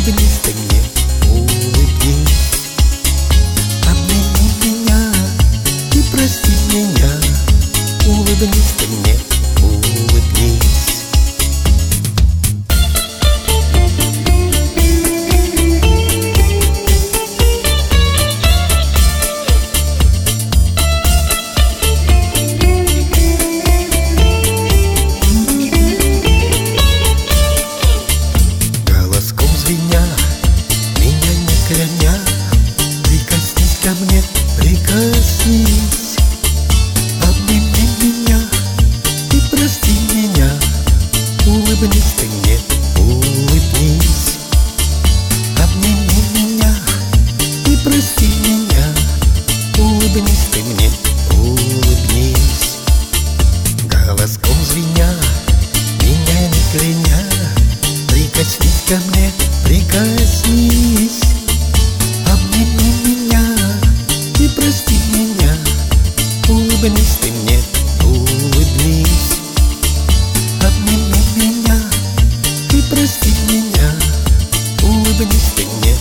улыбнись ты мне, улыбнись. Обними меня и прости меня, улыбнись ты мне, улыбнись. Меня не кляня, прикоснись ко мне, прикоснись. Обними меня и прости меня, улыбнись ты мне, улыбнись. Обними меня и прости меня, улыбнись ты мне, улыбнись. Голоском звеня, меня не кляня, прикоснись ко мне, прикоснись. Обними меня и прости меня, улыбнись ты мне, улыбнись. Обними меня и прости меня, улыбнись ты мне.